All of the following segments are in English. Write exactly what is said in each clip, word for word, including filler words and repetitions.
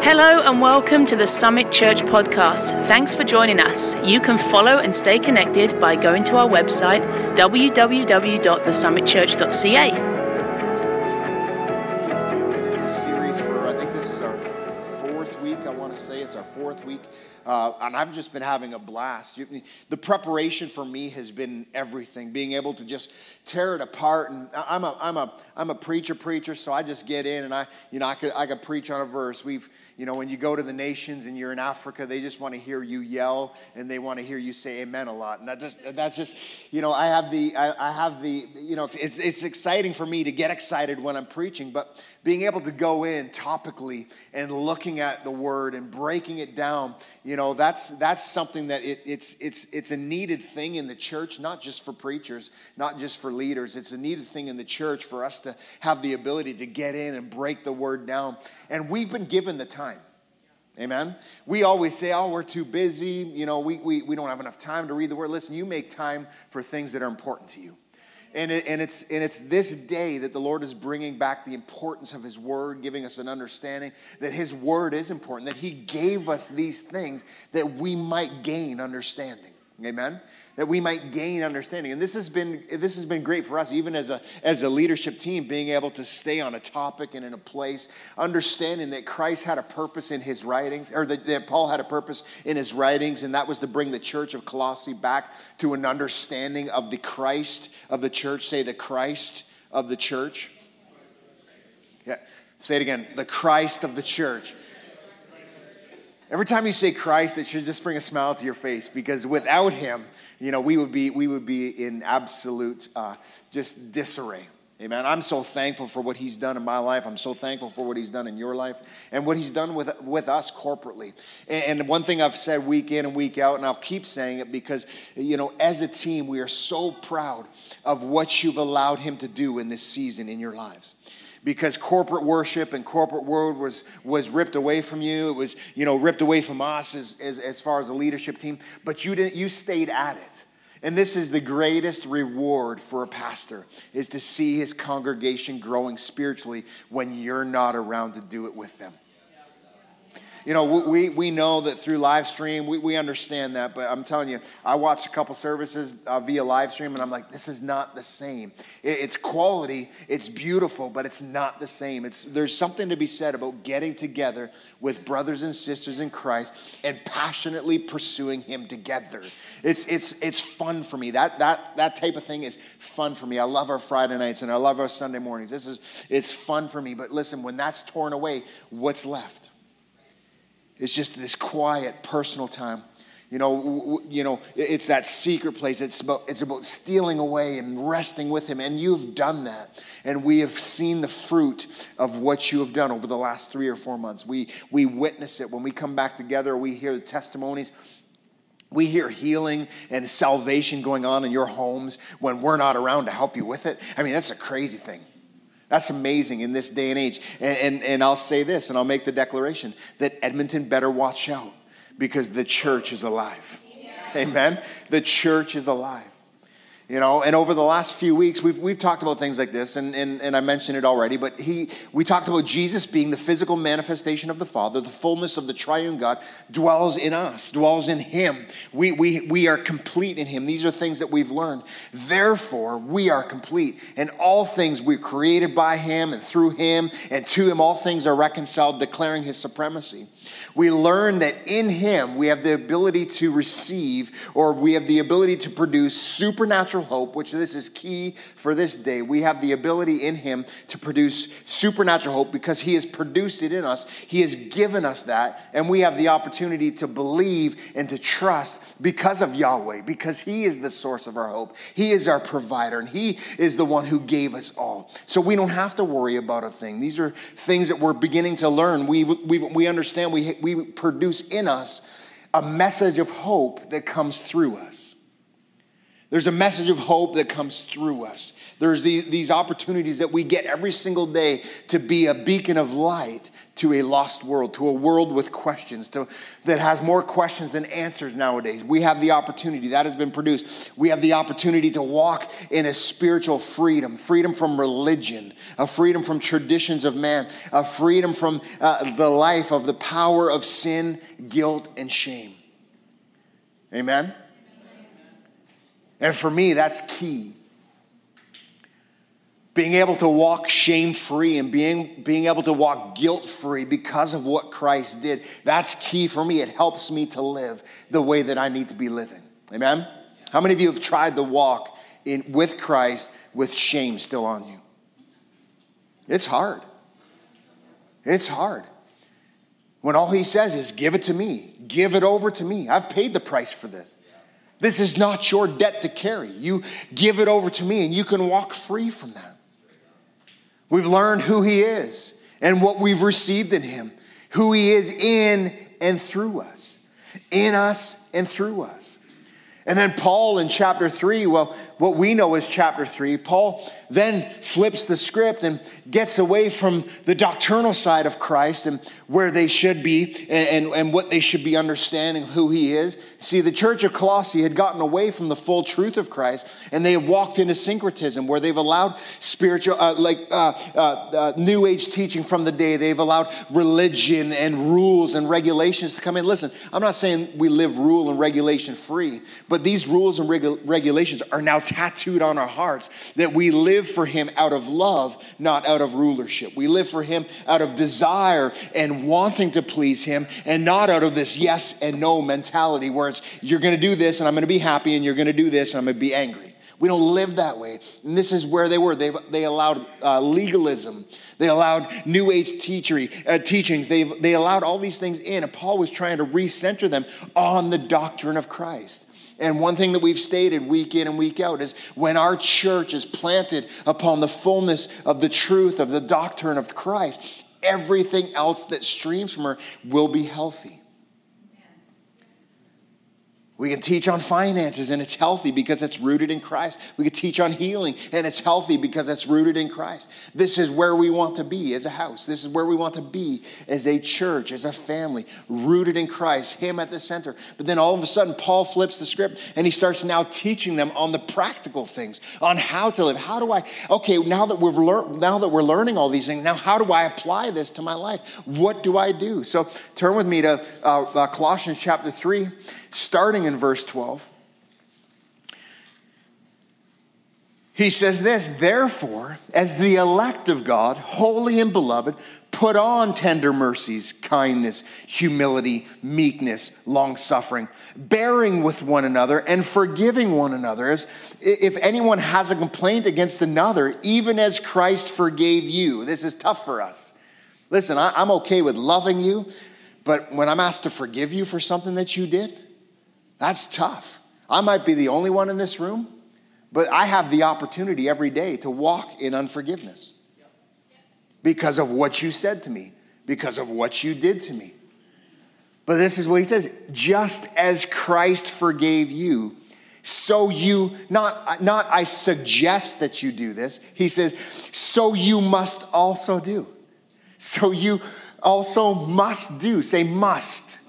Hello and welcome to the Summit Church podcast. Thanks for joining us. You can follow and stay connected by going to our website, w w w dot the summit church dot c a. We've been in this series for, I think this is our fourth week, I want to say. It's our fourth week. Uh, and I've just been having a blast. You, the preparation for me has been everything. Being able to just tear it apart. And I'm a, I'm a, I'm a preacher, preacher. So I just get in and I, you know, I could, I could preach on a verse. We've, you know, when you go to the nations and you're in Africa, they just want to hear you yell and they want to hear you say amen a lot. And that just, that's just, you know, I have the, I, I have the, you know, it's, it's exciting for me to get excited when I'm preaching, but being able to go in topically and looking at the word and breaking it down, you know, that's that's something that it, it's it's it's a needed thing in the church, not just for preachers, not just for leaders. It's a needed thing in the church for us to have the ability to get in and break the word down. And we've been given the time. Amen. We always say, oh, we're too busy. You know, we we we don't have enough time to read the word. Listen, you make time for things that are important to you. And, it, and it's and it's this day that the Lord is bringing back the importance of His Word, giving us an understanding that His Word is important, that He gave us these things that we might gain understanding. Amen? That we might gain understanding. And this has been this has been great for us, even as a as a leadership team, being able to stay on a topic and in a place, understanding that Christ had a purpose in His writings, or that, that Paul had a purpose in his writings, and that was to bring the church of Colossae back to an understanding of the Christ of the church. Say the Christ of the church. Yeah, say it again. The Christ of the church. Every time you say Christ, it should just bring a smile to your face, because without Him, you know, we would be we would be in absolute uh, just disarray. Amen. I'm so thankful for what He's done in my life. I'm so thankful for what He's done in your life and what He's done with with us corporately. And, and one thing I've said week in and week out, and I'll keep saying it, because, you know, as a team, we are so proud of what you've allowed Him to do in this season in your lives. Because corporate worship and corporate world was was ripped away from you. It was, you know, ripped away from us as, as, as far as a leadership team. But you didn't. You stayed at it. And this is the greatest reward for a pastor, is to see his congregation growing spiritually when you're not around to do it with them. You know, we we know that through live stream, we, we understand that. But I'm telling you, I watched a couple services uh, via live stream, and I'm like, this is not the same. It, it's quality, it's beautiful, but it's not the same. It's there's something to be said about getting together with brothers and sisters in Christ and passionately pursuing Him together. It's it's it's fun for me. That that that type of thing is fun for me. I love our Friday nights and I love our Sunday mornings. This is it's fun for me. But listen, when that's torn away, what's left? It's just this quiet, personal time. You know, you know, it's that secret place. It's about it's about stealing away and resting with Him. And you've done that. And we have seen the fruit of what you have done over the last three or four months. We we witness it when we come back together. We hear the testimonies. We hear healing and salvation going on in your homes when we're not around to help you with it. I mean, that's a crazy thing. That's amazing in this day and age. And, and, and I'll say this, and I'll make the declaration, that Edmonton better watch out, because the church is alive. Yeah. Amen? The church is alive. You know, and over the last few weeks, we've we've talked about things like this, and, and, and I mentioned it already, but he we talked about Jesus being the physical manifestation of the Father. The fullness of the triune God dwells in us, dwells in Him. We, we, we are complete in Him. These are things that we've learned. Therefore, we are complete. And all things we're created by Him and through Him, and to Him all things are reconciled, declaring His supremacy. We learn that in Him we have the ability to receive, or we have the ability to produce supernatural hope, which this is key for this day. We have the ability in Him to produce supernatural hope because He has produced it in us. He has given us that, and we have the opportunity to believe and to trust because of Yahweh, because He is the source of our hope. He is our provider, and He is the one who gave us all. So we don't have to worry about a thing. These are things that we're beginning to learn. We we we understand we we produce in us a message of hope that comes through us. There's a message of hope that comes through us. There's these, these opportunities that we get every single day to be a beacon of light to a lost world, to a world with questions, to, that has more questions than answers nowadays. We have the opportunity, that has been produced. We have the opportunity to walk in a spiritual freedom, freedom from religion, a freedom from traditions of man, a freedom from uh, the life of the power of sin, guilt, and shame. Amen? And for me, that's key. Being able to walk shame-free and being, being able to walk guilt-free because of what Christ did, that's key for me. It helps me to live the way that I need to be living. Amen? How many of you have tried to walk in with Christ with shame still on you? It's hard. It's hard. When all he says is, give it to me. Give it over to me. I've paid the price for this. This is not your debt to carry. You give it over to me and you can walk free from that. We've learned who he is and what we've received in him. Who he is in and through us. In us and through us. And then Paul in chapter three, well, what we know is chapter three, Paul then flips the script and gets away from the doctrinal side of Christ and where they should be and, and, and what they should be understanding of who he is. See, the church of Colossae had gotten away from the full truth of Christ and they had walked into syncretism where they've allowed spiritual, uh, like uh, uh, uh, New Age teaching from the day. They've allowed religion and rules and regulations to come in. Listen, I'm not saying we live rule and regulation free, but these rules and regu- regulations are now tattooed on our hearts that we live for him out of love, not out of rulership. We live for him out of desire and wanting to please him and not out of this yes and no mentality where it's you're going to do this and I'm going to be happy and you're going to do this and I'm going to be angry. We don't live that way. And this is where they were. They they allowed uh, legalism. They allowed New Age teachery, uh, teachings. They they allowed all these things in. And Paul was trying to recenter them on the doctrine of Christ. And one thing that we've stated week in and week out is when our church is planted upon the fullness of the truth of the doctrine of Christ, everything else that streams from her will be healthy. We can teach on finances and it's healthy because it's rooted in Christ. We can teach on healing and it's healthy because it's rooted in Christ. This is where we want to be as a house. This is where we want to be as a church, as a family, rooted in Christ, him at the center. But then all of a sudden, Paul flips the script and he starts now teaching them on the practical things, on how to live. How do I, okay, now that we've learned, now that we're learning all these things, now how do I apply this to my life? What do I do? So turn with me to uh, uh, Colossians chapter three. Starting in verse twelve, he says this, therefore, as the elect of God, holy and beloved, put on tender mercies, kindness, humility, meekness, long-suffering, bearing with one another and forgiving one another. If anyone has a complaint against another, even as Christ forgave you. This is tough for us. Listen, I'm okay with loving you, but when I'm asked to forgive you for something that you did, that's tough. I might be the only one in this room, but I have the opportunity every day to walk in unforgiveness because of what you said to me, because of what you did to me. But this is what he says, just as Christ forgave you, so you, not, not I suggest that you do this. He says, so you must also do. So you also must do. Say must.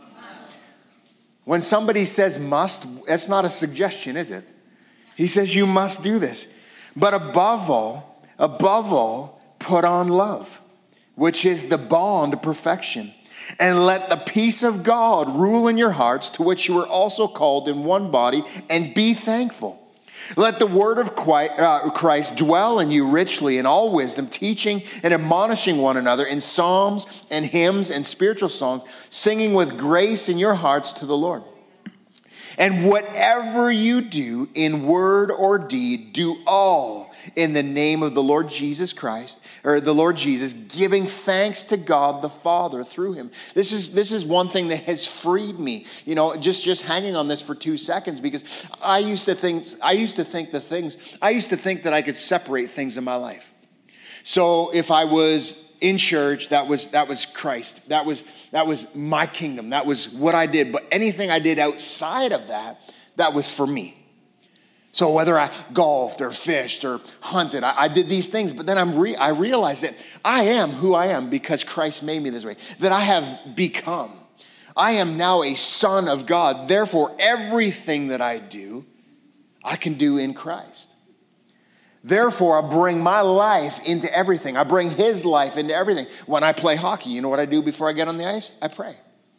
When somebody says must, that's not a suggestion, is it? He says you must do this. But above all, above all, put on love, which is the bond of perfection. And let the peace of God rule in your hearts, to which you were also called in one body, and be thankful. Let the word of Christ dwell in you richly in all wisdom, teaching and admonishing one another in psalms and hymns and spiritual songs, singing with grace in your hearts to the Lord. And whatever you do in word or deed, do all in the name of the Lord Jesus Christ, or the Lord Jesus, giving thanks to God the Father through him. This is this is one thing that has freed me. You know, just, just hanging on this for two seconds, because I used to think I used to think the things I used to think that I could separate things in my life. So if I was in church, that was that was Christ. That was that was my kingdom. That was what I did. But anything I did outside of that, that was for me. So whether I golfed or fished or hunted, I, I did these things, but then I'm re- I realized that I am who I am because Christ made me this way, that I have become. I am now a son of God. Therefore, everything that I do, I can do in Christ. Therefore, I bring my life into everything. I bring his life into everything. When I play hockey, you know what I do before I get on the ice? I pray.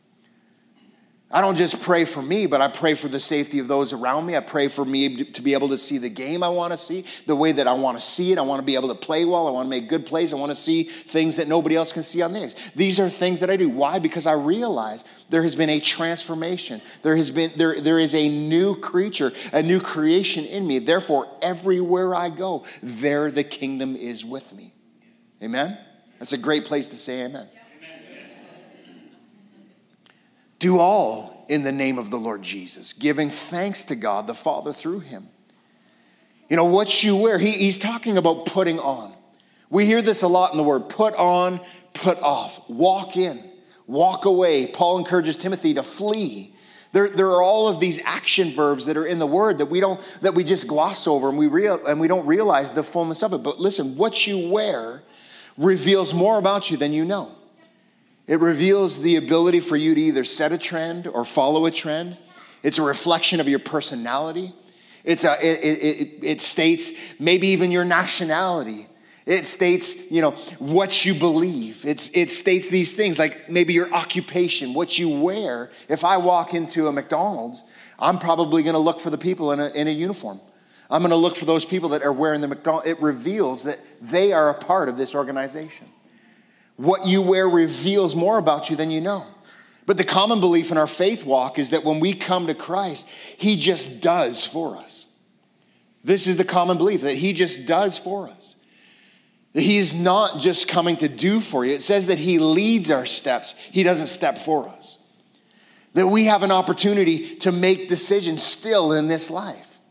I don't just pray for me, but I pray for the safety of those around me. I pray for me to be able to see the game I want to see, the way that I want to see it. I want to be able to play well. I want to make good plays. I want to see things that nobody else can see on the ice. These are things that I do. Why? Because I realize there has been a transformation. There has been there, there is a new creature, a new creation in me. Therefore, everywhere I go, there the kingdom is with me. Amen? That's a great place to say amen. Do all in the name of the Lord Jesus, giving thanks to God the Father through him. You know, what you wear, he, he's talking about putting on. We hear this a lot in the word, put on, put off, walk in, walk away. Paul encourages Timothy to flee. There, there are all of these action verbs that are in the word that we don't, that we just gloss over and we real, and we don't realize the fullness of it. But listen, what you wear reveals more about you than you know. It reveals the ability for you to either set a trend or follow a trend. It's a reflection of your personality. It's a, it, it, it states maybe even your nationality. It states, you know, what you believe. It's, it states these things like maybe your occupation, what you wear. If I walk into a McDonald's, I'm probably going to look for the people in a, in a uniform. I'm going to look for those people that are wearing the McDonald's. It reveals that they are a part of this organization. What you wear reveals more about you than you know. But the common belief in our faith walk is that when we come to Christ, he just does for us. This is the common belief, that he just does for us. That he's not just coming to do for you. It says that he leads our steps. He doesn't step for us. That we have an opportunity to make decisions still in this life.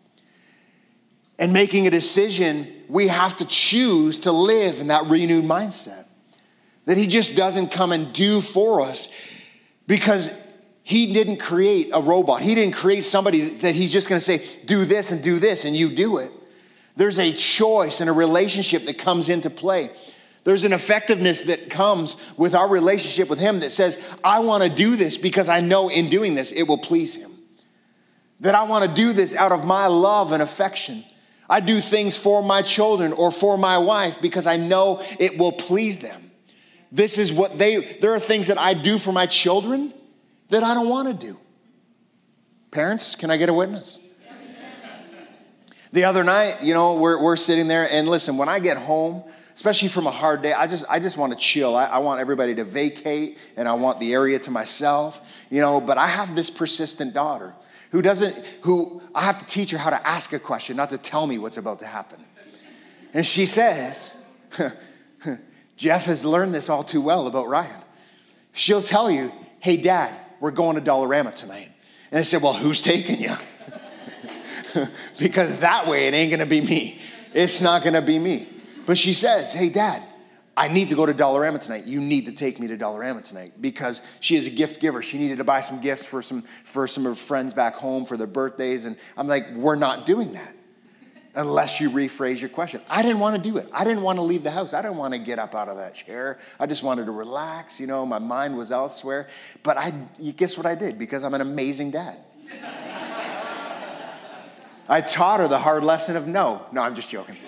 And making a decision, we have to choose to live in that renewed mindset. That he just doesn't come and do for us because he didn't create a robot. He didn't create somebody that he's just going to say, do this and do this and you do it. There's a choice and a relationship that comes into play. There's an effectiveness that comes with our relationship with him that says, I want to do this because I know in doing this, it will please him. That I want to do this out of my love and affection. I do things for my children or for my wife because I know it will please them. This is what they, there are things that I do for my children that I don't want to do. Parents, can I get a witness? The other night, you know, we're, we're sitting there and listen, when I get home, especially from a hard day, I just, I just want to chill. I, I want everybody to vacate and I want the area to myself, you know, but I have this persistent daughter who doesn't, who I have to teach her how to ask a question, not to tell me what's about to happen. And she says, Jeff has learned this all too well about Ryan. She'll tell you, hey, Dad, we're going to Dollarama tonight. And I said, well, who's taking you? Because that way it ain't going to be me. It's not going to be me. But she says, hey, Dad, I need to go to Dollarama tonight. You need to take me to Dollarama tonight because she is a gift giver. She needed to buy some gifts for some, for some of her friends back home for their birthdays. And I'm like, we're not doing that. Unless you rephrase your question. I didn't want to do it. I didn't want to leave the house. I didn't want to get up out of that chair. I just wanted to relax. You know, my mind was elsewhere. But I, you guess what I did? Because I'm an amazing dad. I taught her the hard lesson of no. No, I'm just joking.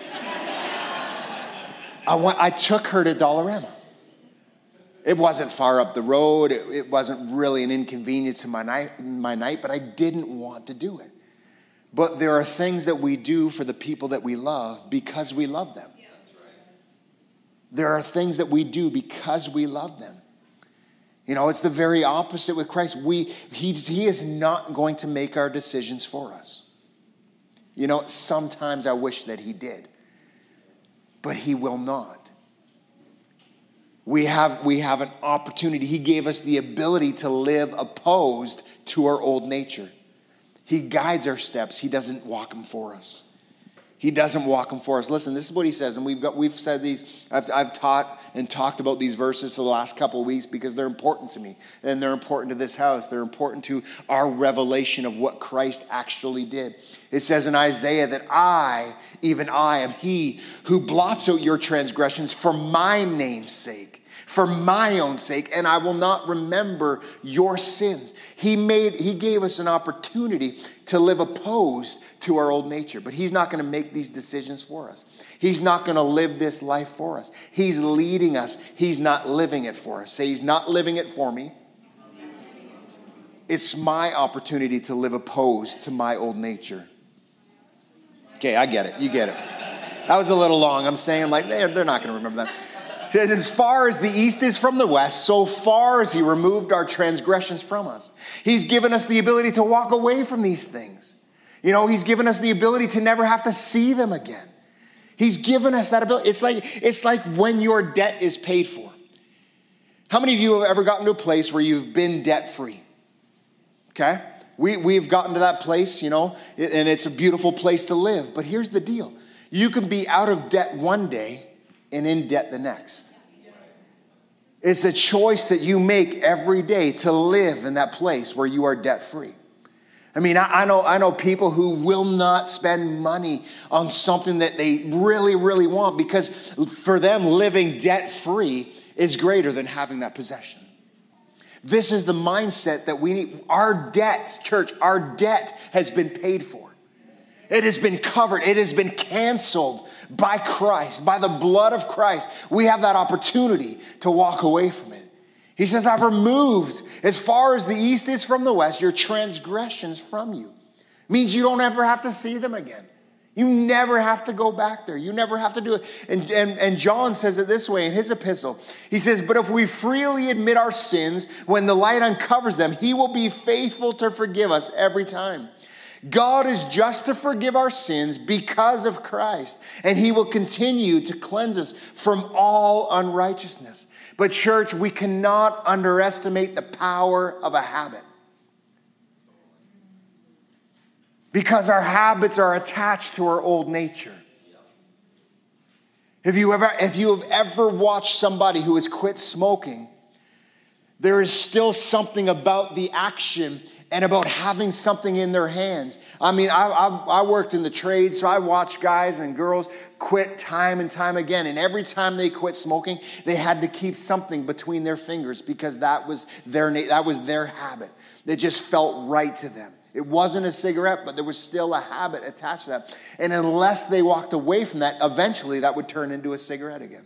I went, I took her to Dollarama. It wasn't far up the road. It, it wasn't really an inconvenience to my night, my night, but I didn't want to do it. But there are things that we do for the people that we love because we love them. Yeah, that's right. There are things that we do because we love them. You know, it's the very opposite with Christ. We, he, he is not going to make our decisions for us. You know, sometimes I wish that he did. But he will not. We have, we have an opportunity. He gave us the ability to live opposed to our old nature. He guides our steps. He doesn't walk them for us. He doesn't walk them for us. Listen, this is what he says, and we've got we've said these. I've, I've taught and talked about these verses for the last couple of weeks because they're important to me, and they're important to this house. They're important to our revelation of what Christ actually did. It says in Isaiah that I, even I, am he who blots out your transgressions for my name's sake. For my own sake, and I will not remember your sins. He made, he gave us an opportunity to live opposed to our old nature, but he's not going to make these decisions for us. He's not going to live this life for us. He's leading us. He's not living it for us. Say, he's not living it for me. It's my opportunity to live opposed to my old nature. Okay, I get it. You get it. That was a little long. I'm saying like, they're, they're not going to remember that. As far as the east is from the west, so far as he removed our transgressions from us. He's given us the ability to walk away from these things. You know, he's given us the ability to never have to see them again. He's given us that ability. It's like, it's like when your debt is paid for. How many of you have ever gotten to a place where you've been debt-free? Okay? We, we've gotten to that place, you know, and it's a beautiful place to live. But here's the deal. You can be out of debt one day and in debt the next. It's a choice that you make every day to live in that place where you are debt-free. I mean, I, I know I know people who will not spend money on something that they really, really want because for them, living debt-free is greater than having that possession. This is the mindset that we need. Our debt, church, our debt has been paid for. It has been covered. It has been canceled by Christ, by the blood of Christ. We have that opportunity to walk away from it. He says, I've removed as far as the east is from the west, your transgressions from you. It means you don't ever have to see them again. You never have to go back there. You never have to do it. And, and, and John says it this way in his epistle. He says, but if we freely admit our sins, when the light uncovers them, he will be faithful to forgive us every time. God is just to forgive our sins because of Christ, and he will continue to cleanse us from all unrighteousness. But church, we cannot underestimate the power of a habit. Because our habits are attached to our old nature. If you ever, if you have ever watched somebody who has quit smoking, there is still something about the action and about having something in their hands. I mean, I, I, I worked in the trade, so I watched guys and girls quit time and time again. And every time they quit smoking, they had to keep something between their fingers because that was their that was their habit. It just felt right to them. It wasn't a cigarette, but there was still a habit attached to that. And unless they walked away from that, eventually that would turn into a cigarette again.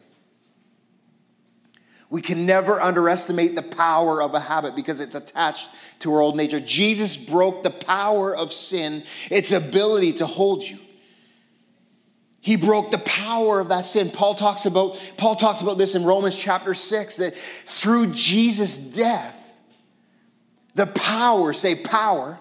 We can never underestimate the power of a habit because it's attached to our old nature. Jesus broke the power of sin, its ability to hold you. He broke the power of that sin. Paul talks about, Paul talks about this in Romans chapter six, that through Jesus' death, the power, say power,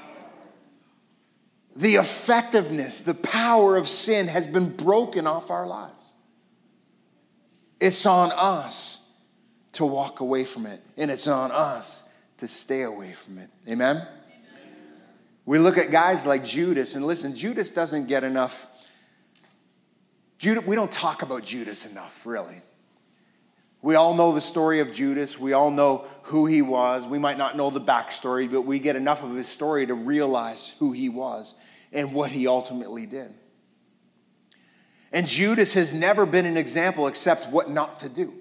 the effectiveness, the power of sin has been broken off our lives. It's on us to walk away from it. And it's on us to stay away from it. Amen? Amen? We look at guys like Judas, and listen, Judas doesn't get enough. Judas, we don't talk about Judas enough, really. We all know the story of Judas. We all know who he was. We might not know the backstory, but we get enough of his story to realize who he was and what he ultimately did. And Judas has never been an example except what not to do.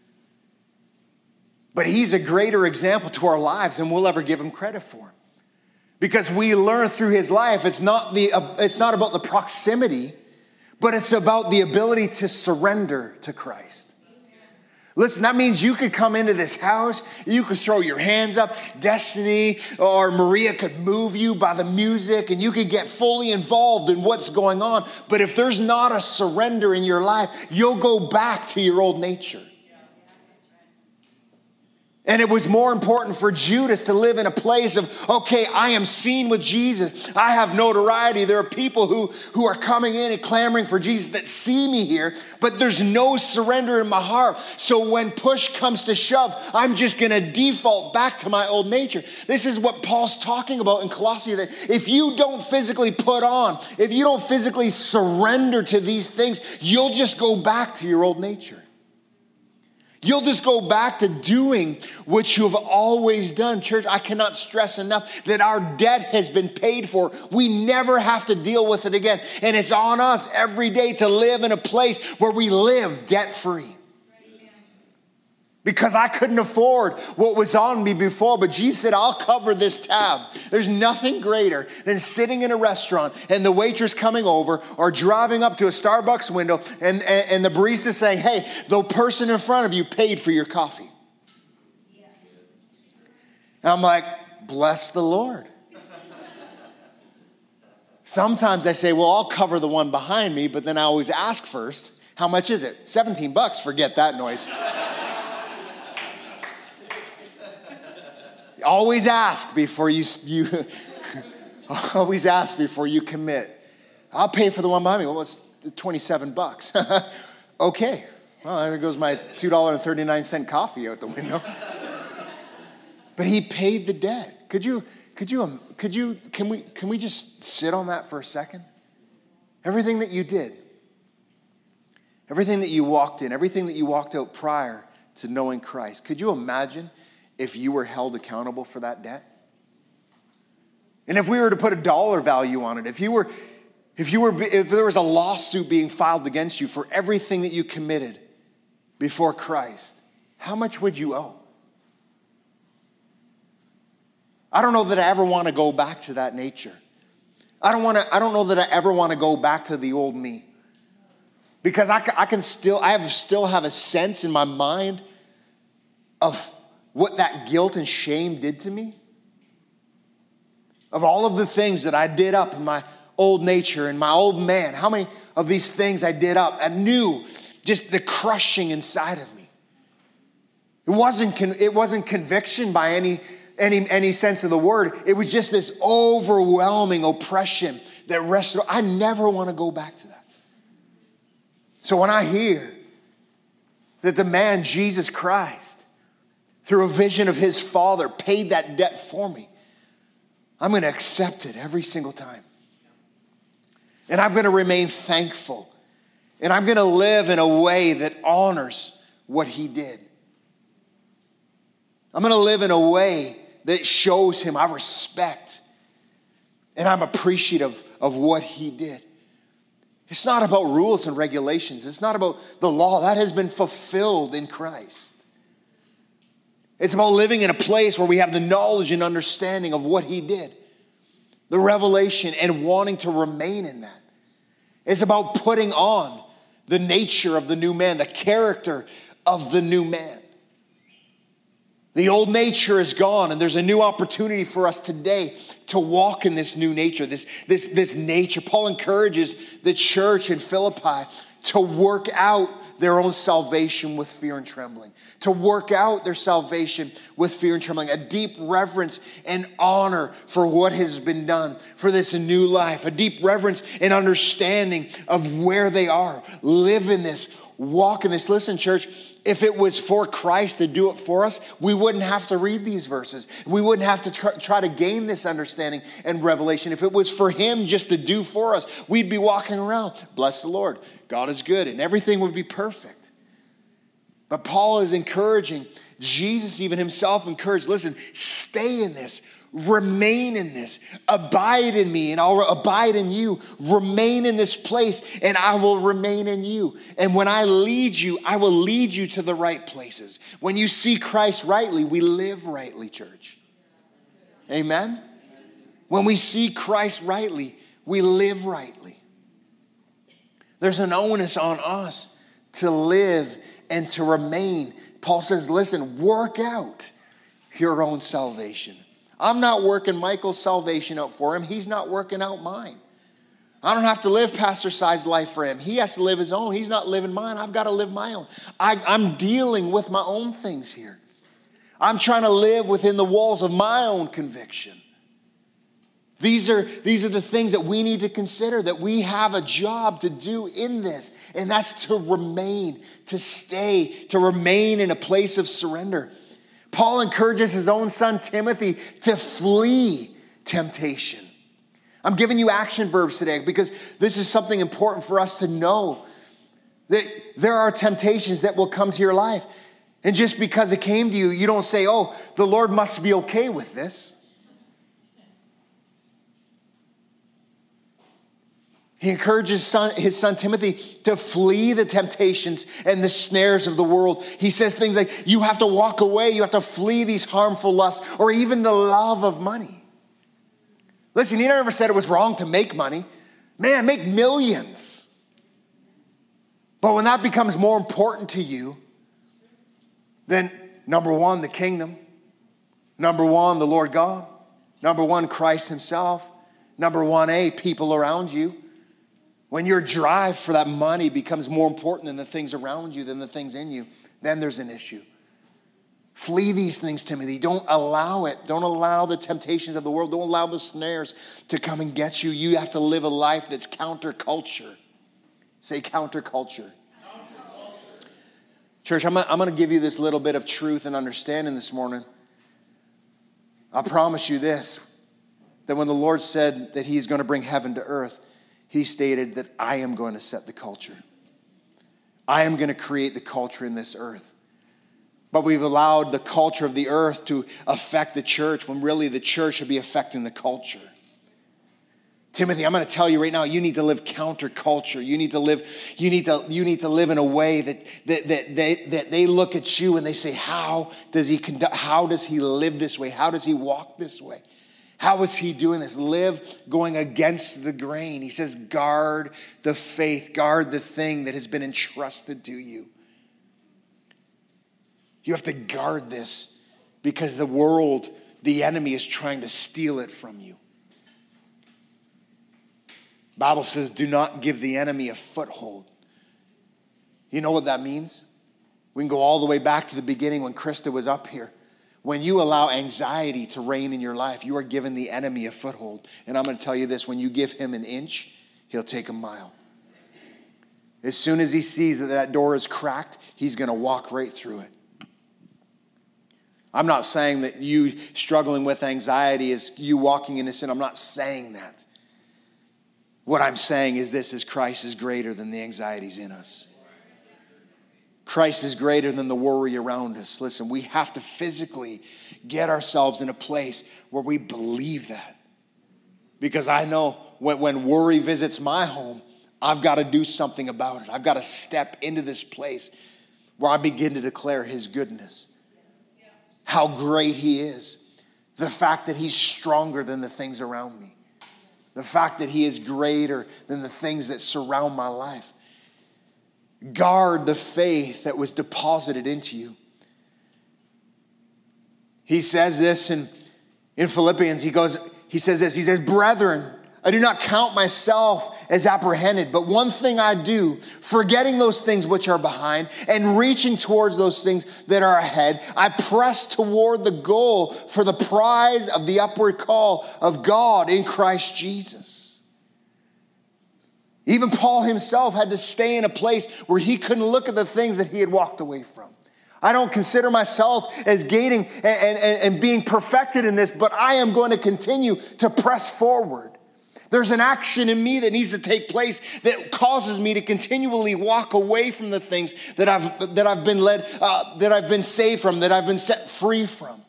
But he's a greater example to our lives than we'll ever give him credit for. Because we learn through his life, it's not, the, uh, it's not about the proximity, but it's about the ability to surrender to Christ. Listen, that means you could come into this house, you could throw your hands up, Destiny or Maria could move you by the music, and you could get fully involved in what's going on. But if there's not a surrender in your life, you'll go back to your old nature. And it was more important for Judas to live in a place of, okay, I am seen with Jesus. I have notoriety. There are people who, who are coming in and clamoring for Jesus that see me here, but there's no surrender in my heart. So when push comes to shove, I'm just going to default back to my old nature. This is what Paul's talking about in Colossae, that if you don't physically put on, if you don't physically surrender to these things, you'll just go back to your old nature. You'll just go back to doing what you have always done. Church, I cannot stress enough that our debt has been paid for. We never have to deal with it again. And it's on us every day to live in a place where we live debt-free. Because I couldn't afford what was on me before, but Jesus said, I'll cover this tab. There's nothing greater than sitting in a restaurant and the waitress coming over or driving up to a Starbucks window and, and, and the barista saying, hey, the person in front of you paid for your coffee. And I'm like, bless the Lord. Sometimes I say, well, I'll cover the one behind me, but then I always ask first, how much is it? seventeen bucks, forget that noise. Always ask before you, you always ask before you commit. I'll pay for the one behind me. Well, it's twenty-seven bucks. Okay. Well, there goes my two dollars and thirty-nine cents coffee out the window. But he paid the debt. Could you, could you, could you, can we, can we just sit on that for a second? Everything that you did, everything that you walked in, everything that you walked out prior to knowing Christ, could you imagine if you were held accountable for that debt? And if we were to put a dollar value on it, if you were, if you were, if there was a lawsuit being filed against you for everything that you committed before Christ, how much would you owe? I don't know that I ever want to go back to that nature. I don't want to, I don't know that I ever want to go back to the old me. Because I, I can still, I have still have a sense in my mind of what that guilt and shame did to me, of all of the things that I did up in my old nature and my old man, how many of these things I did up, I knew just the crushing inside of me. It wasn't, it wasn't conviction by any, any, any sense of the word. It was just this overwhelming oppression that rested. I never want to go back to that. So when I hear that the man, Jesus Christ, through a vision of his Father, paid that debt for me, I'm going to accept it every single time. And I'm going to remain thankful. And I'm going to live in a way that honors what he did. I'm going to live in a way that shows him I respect and I'm appreciative of what he did. It's not about rules and regulations. It's not about the law. That has been fulfilled in Christ. It's about living in a place where we have the knowledge and understanding of what he did. The revelation and wanting to remain in that. It's about putting on the nature of the new man, the character of the new man. The old nature is gone, and there's a new opportunity for us today to walk in this new nature, this, this, this nature. Paul encourages the church in Philippi to work out their own salvation with fear and trembling. To work out their salvation with fear and trembling. A deep reverence and honor for what has been done, for this new life. A deep reverence and understanding of where they are. Live in this, walk in this. Listen, church, if it was for Christ to do it for us, we wouldn't have to read these verses. We wouldn't have to try to gain this understanding and revelation. If it was for him just to do for us, we'd be walking around. Bless the Lord. God is good, and everything would be perfect. But Paul is encouraging, Jesus even himself encouraged, listen, stay in this, remain in this, abide in me, and I'll abide in you. Remain in this place, and I will remain in you. And when I lead you, I will lead you to the right places. When you see Christ rightly, we live rightly, church. Amen? When we see Christ rightly, we live rightly. There's an onus on us to live and to remain. Paul says, listen, work out your own salvation. I'm not working Michael's salvation out for him. He's not working out mine. I don't have to live Pastor Si's life for him. He has to live his own. He's not living mine. I've got to live my own. I, I'm dealing with my own things here. I'm trying to live within the walls of my own conviction. These are, these are the things that we need to consider, that we have a job to do in this. And that's to remain, to stay, to remain in a place of surrender. Paul encourages his own son Timothy to flee temptation. I'm giving you action verbs today because this is something important for us to know. That there are temptations that will come to your life. And just because it came to you, you don't say, oh, the Lord must be okay with this. He encourages son, his son Timothy to flee the temptations and the snares of the world. He says things like, you have to walk away, you have to flee these harmful lusts, or even the love of money. Listen, he never said it was wrong to make money. Man, make millions. But when that becomes more important to you than, number one, the kingdom, number one, the Lord God, number one, Christ himself, number one, A, people around you, when your drive for that money becomes more important than the things around you, than the things in you, then there's an issue. Flee these things, Timothy. Don't allow it. Don't allow the temptations of the world. Don't allow the snares to come and get you. You have to live a life that's counterculture. Say counterculture. Counterculture. Church, I'm, I'm going to give you this little bit of truth and understanding this morning. I promise you this, that when the Lord said that he's going to bring heaven to earth, he stated that I am going to set the culture. I am going to create the culture in this earth. But we've allowed the culture of the earth to affect the church when really the church should be affecting the culture. Timothy, I'm going to tell you right now, you need to live counterculture. You need to live, you need to, you need to live in a way that, that, that, they, that they look at you and they say, how does he conduct, how does he live this way? How does he walk this way? How is he doing this? Live going against the grain. He says, guard the faith, guard the thing that has been entrusted to you. You have to guard this because the world, the enemy is trying to steal it from you. The Bible says, do not give the enemy a foothold. You know what that means? We can go all the way back to the beginning when Krista was up here. When you allow anxiety to reign in your life, you are giving the enemy a foothold. And I'm going to tell you this, when you give him an inch, he'll take a mile. As soon as he sees that that door is cracked, he's going to walk right through it. I'm not saying that you struggling with anxiety is you walking into sin. I'm not saying that. What I'm saying is this, is Christ is greater than the anxieties in us. Christ is greater than the worry around us. Listen, we have to physically get ourselves in a place where we believe that. Because I know when, when worry visits my home, I've got to do something about it. I've got to step into this place where I begin to declare his goodness. How great he is. The fact that he's stronger than the things around me. The fact that he is greater than the things that surround my life. Guard the faith that was deposited into you. He says this in, in Philippians. He goes, he says this, he says, brethren, I do not count myself as apprehended, but one thing I do, forgetting those things which are behind and reaching towards those things that are ahead, I press toward the goal for the prize of the upward call of God in Christ Jesus. Even Paul himself had to stay in a place where he couldn't look at the things that he had walked away from. I don't consider myself as gaining and, and, and being perfected in this, but I am going to continue to press forward. There's an action in me that needs to take place that causes me to continually walk away from the things that I've that I've been led, uh, that I've been saved from, that I've been set free from.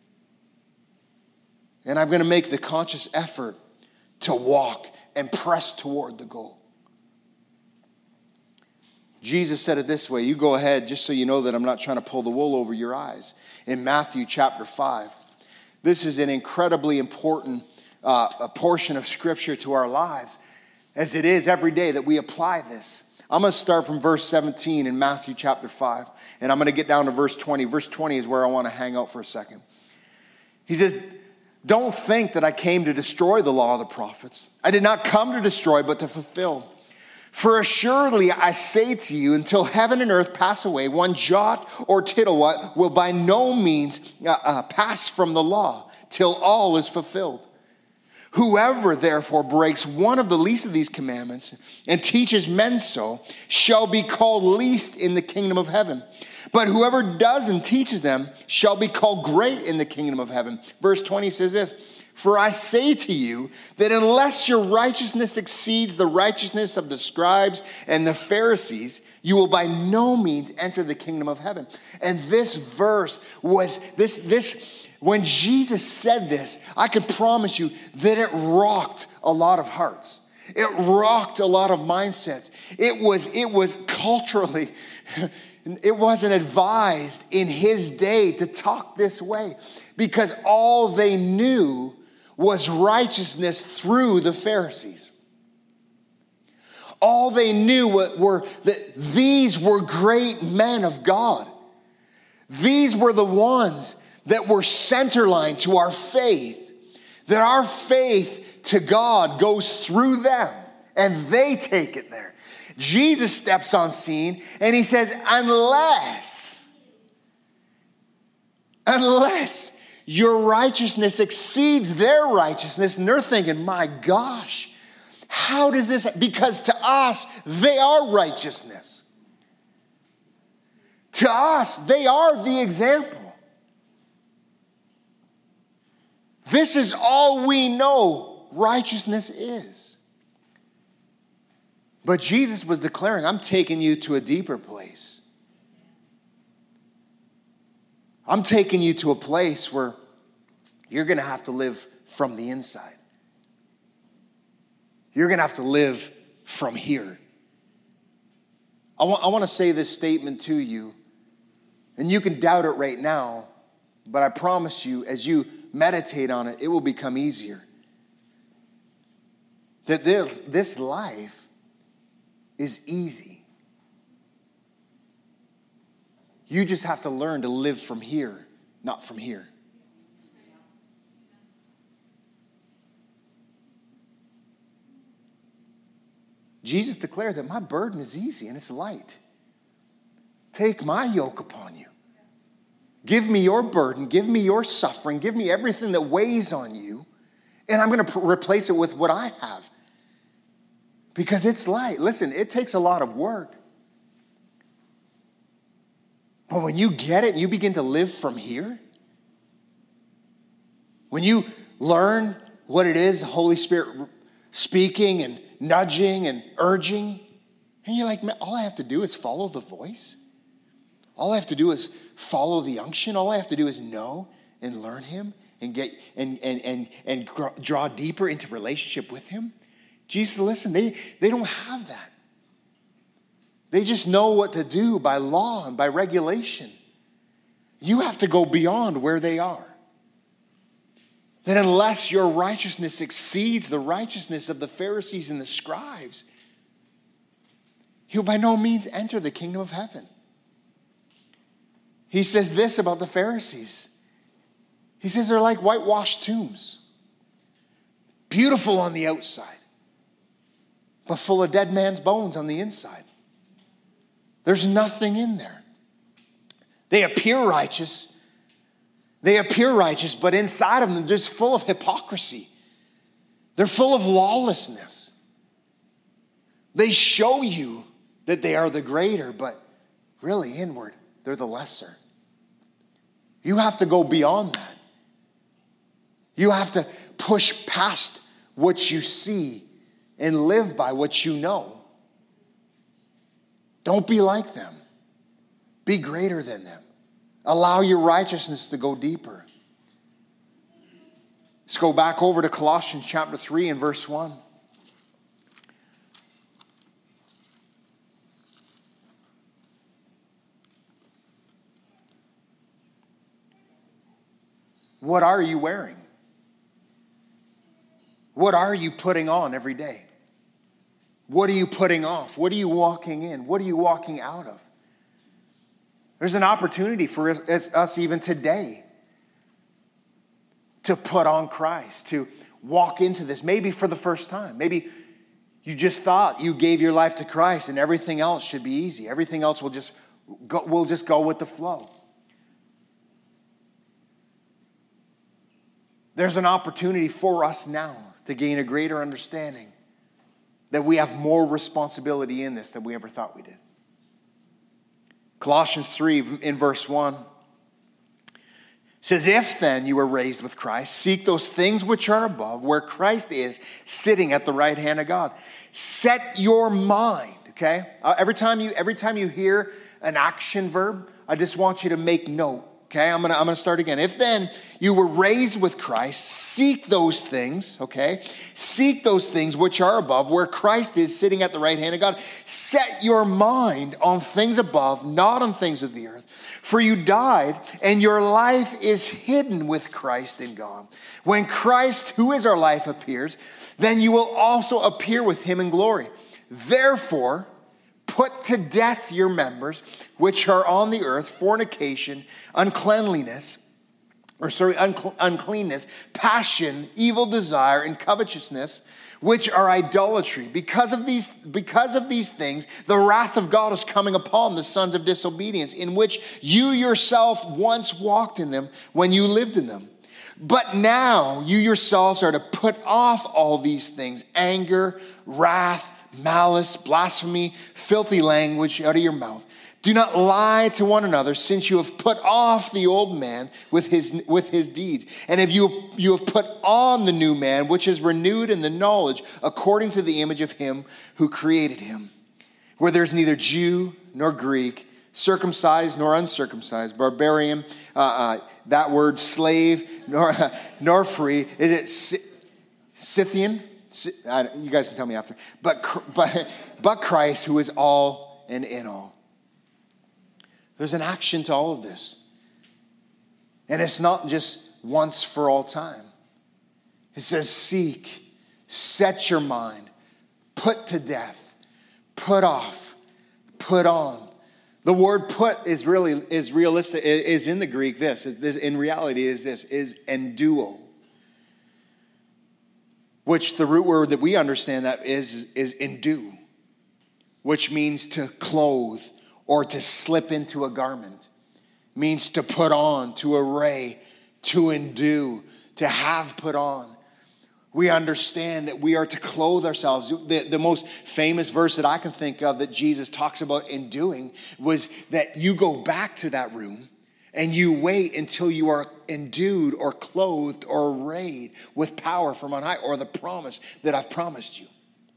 And I'm going to make the conscious effort to walk and press toward the goal. Jesus said it this way. You go ahead, just so you know that I'm not trying to pull the wool over your eyes. In Matthew chapter five, this is an incredibly important uh, a portion of Scripture to our lives, as it is every day that we apply this. I'm going to start from verse seventeen in Matthew chapter five, and I'm going to get down to verse twenty. Verse twenty is where I want to hang out for a second. He says, don't think that I came to destroy the law of the prophets. I did not come to destroy, but to fulfill. For assuredly I say to you, until heaven and earth pass away, one jot or tittle will by no means uh, uh, pass from the law, till all is fulfilled. Whoever therefore breaks one of the least of these commandments and teaches men so shall be called least in the kingdom of heaven. But whoever does and teaches them shall be called great in the kingdom of heaven. Verse twenty says this, for I say to you that unless your righteousness exceeds the righteousness of the scribes and the Pharisees, you will by no means enter the kingdom of heaven. And this verse was, this, this, when Jesus said this, I can promise you that it rocked a lot of hearts. It rocked a lot of mindsets. It was, it was culturally, it wasn't advised in his day to talk this way because all they knew was righteousness through the Pharisees. All they knew were that these were great men of God. These were the ones that were centerline to our faith, that our faith to God goes through them and they take it there. Jesus steps on scene and he says, unless, unless your righteousness exceeds their righteousness. And they're thinking, my gosh, how does this? Because to us, they are righteousness. To us, they are the example. This is all we know righteousness is. But Jesus was declaring, I'm taking you to a deeper place. I'm taking you to a place where you're going to have to live from the inside. You're going to have to live from here. I want, I want to say this statement to you, and you can doubt it right now, but I promise you, as you meditate on it, it will become easier. That this, this life is easy. You just have to learn to live from here, not from here. Jesus declared that my burden is easy and it's light. Take my yoke upon you. Give me your burden. Give me your suffering. Give me everything that weighs on you. And I'm going to replace it with what I have. Because it's light. Listen, it takes a lot of work. But when you get it and you begin to live from here, when you learn what it is, the Holy Spirit speaking and nudging and urging, and you're like, man, all I have to do is follow the voice. All I have to do is follow the unction. All I have to do is know and learn him and get and and and and draw deeper into relationship with him. Jesus, listen, they, they don't have that. They just know what to do by law and by regulation. You have to go beyond where they are. That unless your righteousness exceeds the righteousness of the Pharisees and the scribes, you'll by no means enter the kingdom of heaven. He says this about the Pharisees. He says they're like whitewashed tombs. Beautiful on the outside, but full of dead man's bones on the inside. There's nothing in there. They appear righteous. They appear righteous, but inside of them, they're just full of hypocrisy. They're full of lawlessness. They show you that they are the greater, but really inward, they're the lesser. You have to go beyond that. You have to push past what you see and live by what you know. Don't be like them. Be greater than them. Allow your righteousness to go deeper. Let's go back over to Colossians chapter three and verse one. What are you wearing? What are you putting on every day? What are you putting off? What are you walking in? What are you walking out of? There's an opportunity for us, us even today to put on Christ, to walk into this, maybe for the first time. Maybe You just thought you gave your life to Christ and everything else should be easy. Everything else will just go, will just go with the flow. There's an opportunity for us now to gain a greater understanding that we have more responsibility in this than we ever thought we did. Colossians three in verse one says, if then you were raised with Christ, seek those things which are above, where Christ is sitting at the right hand of God. Set your mind, okay? Uh, every time you every time you hear an action verb, I just want you to make note, okay? I'm gonna I'm gonna start again. If then you were raised with Christ, seek those things, okay? Seek those things which are above, where Christ is sitting at the right hand of God. Set your mind on things above, not on things of the earth. For you died, and your life is hidden with Christ in God. When Christ, who is our life, appears, then you will also appear with him in glory. Therefore, put to death your members, which are on the earth, fornication, uncleanliness, or sorry, uncle- uncleanness, passion, evil desire, and covetousness, which are idolatry. Because of these, because of these things, the wrath of God is coming upon the sons of disobedience, in which you yourself once walked in them when you lived in them. But now you yourselves are to put off all these things: anger, wrath, malice, blasphemy, filthy language out of your mouth. Do not lie to one another, since you have put off the old man with his with his deeds. And if you, you have put on the new man, which is renewed in the knowledge according to the image of him who created him, where there's neither Jew nor Greek, circumcised nor uncircumcised, barbarian, uh, uh, that word slave, nor, uh, nor free. Is it Scythian? You guys can tell me after. But, but, but Christ, who is all and in all. There's an action to all of this. And it's not just once for all time. It says seek, set your mind, put to death, put off, put on. The word put is really, is realistic, is in the Greek this, in reality is this, is enduo. Which the root word that we understand that is, is endue, which means to clothe or to slip into a garment. Means to put on, to array, to endue, to have put on. We understand that we are to clothe ourselves. The, the most famous verse that I can think of that Jesus talks about enduing was that you go back to that room and you wait until you are endued or clothed or arrayed with power from on high, or the promise that I've promised you.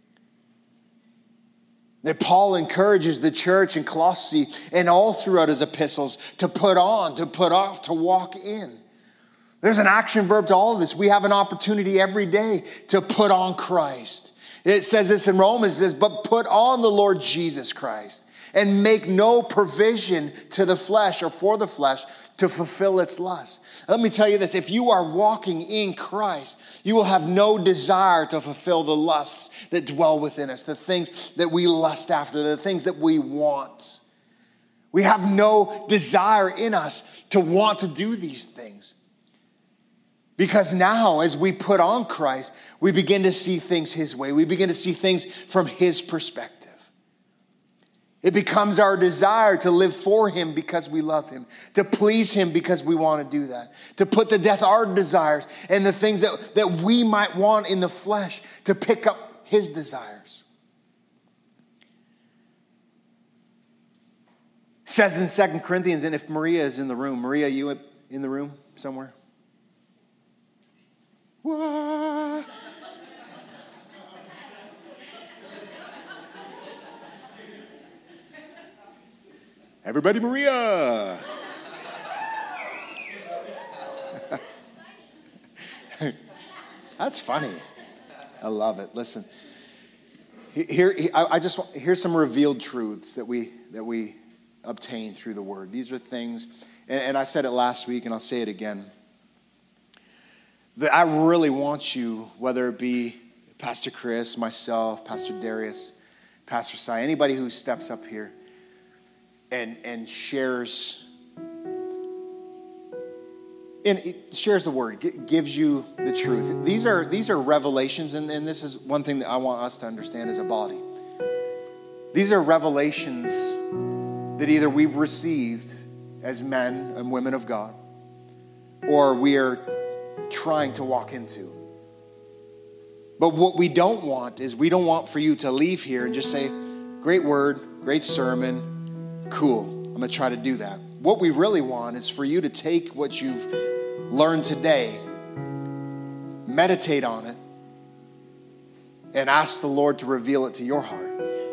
That Paul encourages the church in Colossae and all throughout his epistles to put on, to put off, to walk in. There's an action verb to all of this. We have an opportunity every day to put on Christ. It says this in Romans, it says, but put on the Lord Jesus Christ and make no provision to the flesh or for the flesh to fulfill its lust. Let me tell you this, if you are walking in Christ, you will have no desire to fulfill the lusts that dwell within us, the things that we lust after, the things that we want. We have no desire in us to want to do these things. Because now, as we put on Christ, we begin to see things his way. We begin to see things from his perspective. It becomes our desire to live for him because we love him, to please him because we want to do that, to put to death our desires and the things that, that we might want in the flesh, to pick up his desires. It says in Second Corinthians, and if Maria is in the room, Maria, you in the room somewhere? What? Everybody, Maria. That's funny. I love it. Listen, here I just want, here's some revealed truths that we that we obtain through the Word. These are things, and, and I said it last week, and I'll say it again. That I really want you, whether it be Pastor Chris, myself, Pastor Darius, Pastor Sai, anybody who steps up here and, and shares and it shares the word, gives you the truth. These are these are revelations, and, and this is one thing that I want us to understand as a body. These are revelations that either we've received as men and women of God, or we are trying to walk into. But what we don't want is we don't want for you to leave here and just say, great word, great sermon, cool, I'm going to try to do that. What we really want is for you to take what you've learned today, meditate on it, and ask the Lord to reveal it to your heart.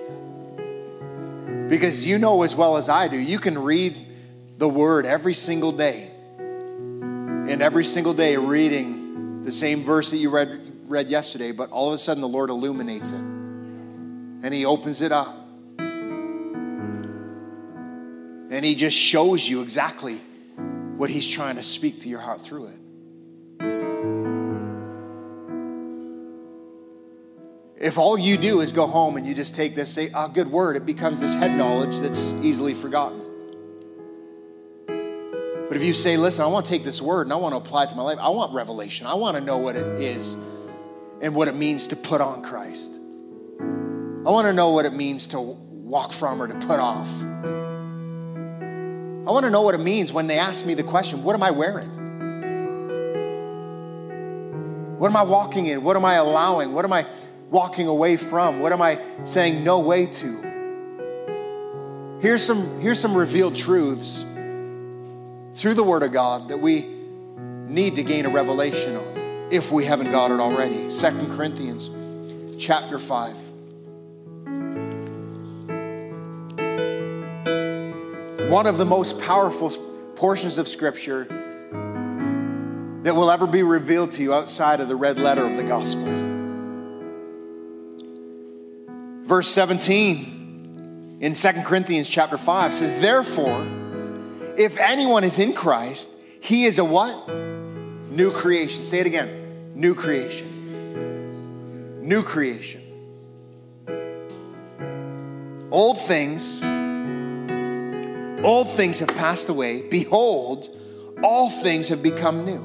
Because you know as well as I do, you can read the word every single day. And every single day reading the same verse that you read, read yesterday, but all of a sudden the Lord illuminates it. And he opens it up. And he just shows you exactly what he's trying to speak to your heart through it. If all you do is go home and you just take this, say, oh, good word, it becomes this head knowledge that's easily forgotten. But if you say, listen, I want to take this word and I want to apply it to my life. I want revelation. I want to know what it is and what it means to put on Christ. I want to know what it means to walk from or to put off. I want to know what it means when they ask me the question, what am I wearing? What am I walking in? What am I allowing? What am I walking away from? What am I saying no way to? Here's some, here's some revealed truths through the Word of God that we need to gain a revelation on if we haven't got it already. Second Corinthians chapter five. One of the most powerful portions of Scripture that will ever be revealed to you outside of the red letter of the gospel. Verse seventeen in Second Corinthians chapter five says, therefore, if anyone is in Christ, he is a what? New creation. Say it again. New creation. New creation. Old things, old things have passed away. Behold, all things have become new.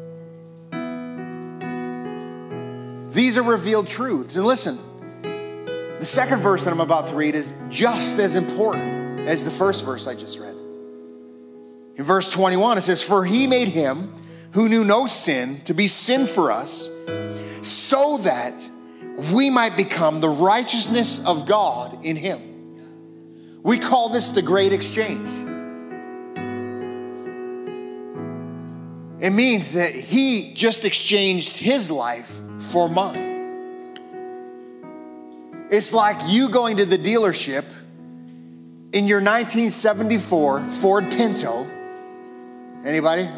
These are revealed truths. And listen, the second verse that I'm about to read is just as important as the first verse I just read. In verse twenty-one, it says, for he made him who knew no sin to be sin for us, so that we might become the righteousness of God in him. We call this the great exchange. It means that he just exchanged his life for mine. It's like you going to the dealership in your nineteen seventy-four Ford Pinto. Anybody?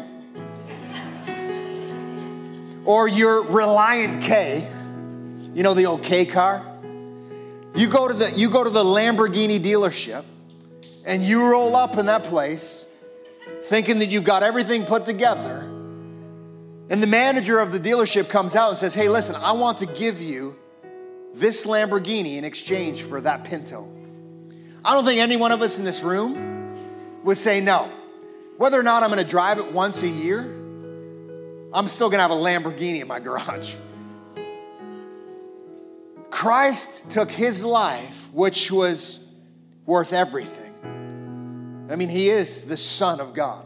Or your Reliant K, you know, the old K car. You go to the you go to the Lamborghini dealership and you roll up in that place thinking that you've got everything put together. And the manager of the dealership comes out and says, hey, listen, I want to give you this Lamborghini in exchange for that Pinto. I don't think any one of us in this room would say no. Whether or not I'm going to drive it once a year, I'm still going to have a Lamborghini in my garage. Christ took his life, which was worth everything. I mean, he is the Son of God.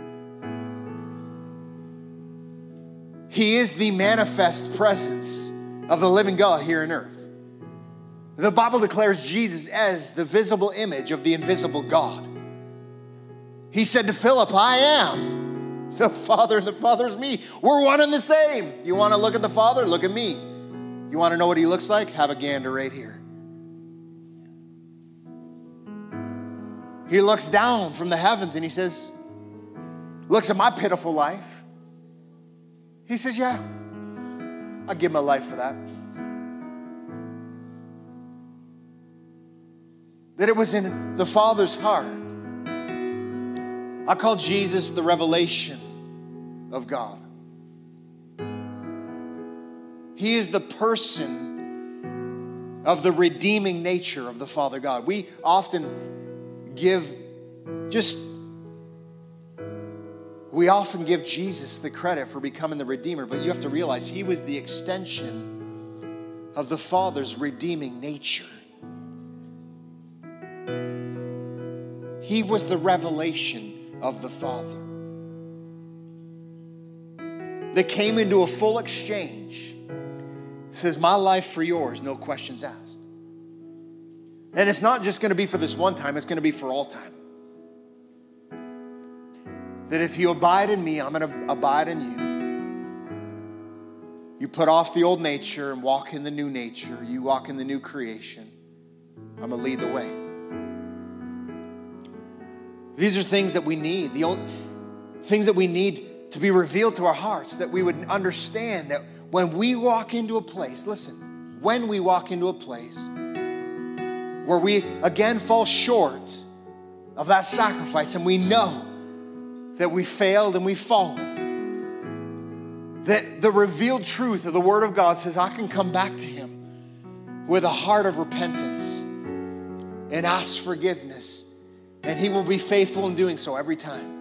He is the manifest presence of the living God here on earth. The Bible declares Jesus as the visible image of the invisible God. He said to Philip, I am the Father and the Father is me. We're one and the same. You want to look at the Father? Look at me. You want to know what he looks like? Have a gander right here. He looks down from the heavens and he says, looks at my pitiful life. He says, yeah, I'll give my life for that. That it was in the Father's heart. I call Jesus the revelation of God. He is the person of the redeeming nature of the Father God. We often give just We often give Jesus the credit for becoming the Redeemer, but you have to realize he was the extension of the Father's redeeming nature. He was the revelation of the Father that came into a full exchange. It says, my life for yours, no questions asked. And it's not just going to be for this one time, it's going to be for all time. That if you abide in me, I'm going to abide in you. You put off the old nature and walk in the new nature. You walk in the new creation. I'm going to lead the way. These are things that we need. The only, things that we need to be revealed to our hearts, that we would understand that when we walk into a place, listen, when we walk into a place where we again fall short of that sacrifice and we know that we failed and we've fallen, that the revealed truth of the Word of God says I can come back to Him with a heart of repentance and ask forgiveness, and He will be faithful in doing so every time.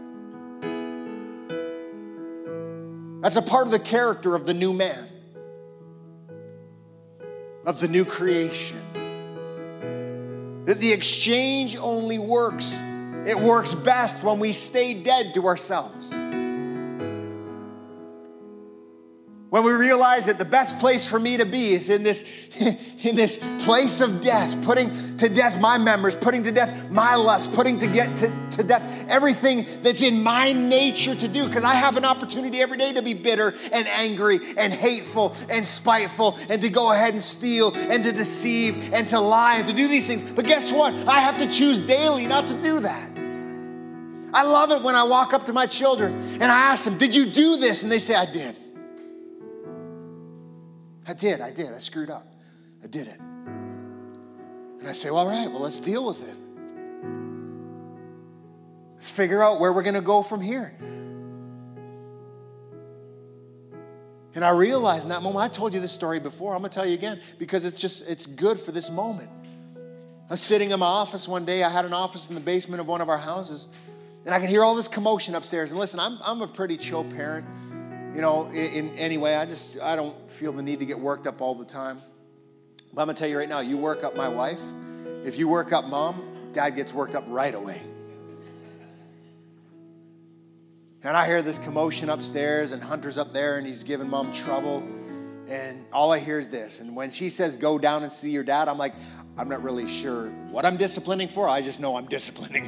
That's a part of the character of the new man, of the new creation. That the exchange only works. It works best when we stay dead to ourselves. When we realize that the best place for me to be is in this, in this place of death, putting to death my members, putting to death my lust, putting to get to, to death everything that's in my nature to do, because I have an opportunity every day to be bitter and angry and hateful and spiteful and to go ahead and steal and to deceive and to lie and to do these things. But guess what? I have to choose daily not to do that. I love it when I walk up to my children and I ask them, did you do this? And they say, I did. I did, I did, I screwed up. I did it. And I say, well, all right, well, let's deal with it. Let's figure out where we're going to go from here. And I realized in that moment, I told you this story before, I'm going to tell you again, because it's just, it's good for this moment. I was sitting in my office one day. I had an office in the basement of one of our houses, and I could hear all this commotion upstairs. And listen, I'm, I'm a pretty chill parent. You know, in, in any way, I just, I don't feel the need to get worked up all the time. But I'm going to tell you right now, you work up my wife. If you work up mom, dad gets worked up right away. And I hear this commotion upstairs, and Hunter's up there, and he's giving mom trouble. And all I hear is this. And when she says, go down and see your dad, I'm like, I'm not really sure what I'm disciplining for. I just know I'm disciplining.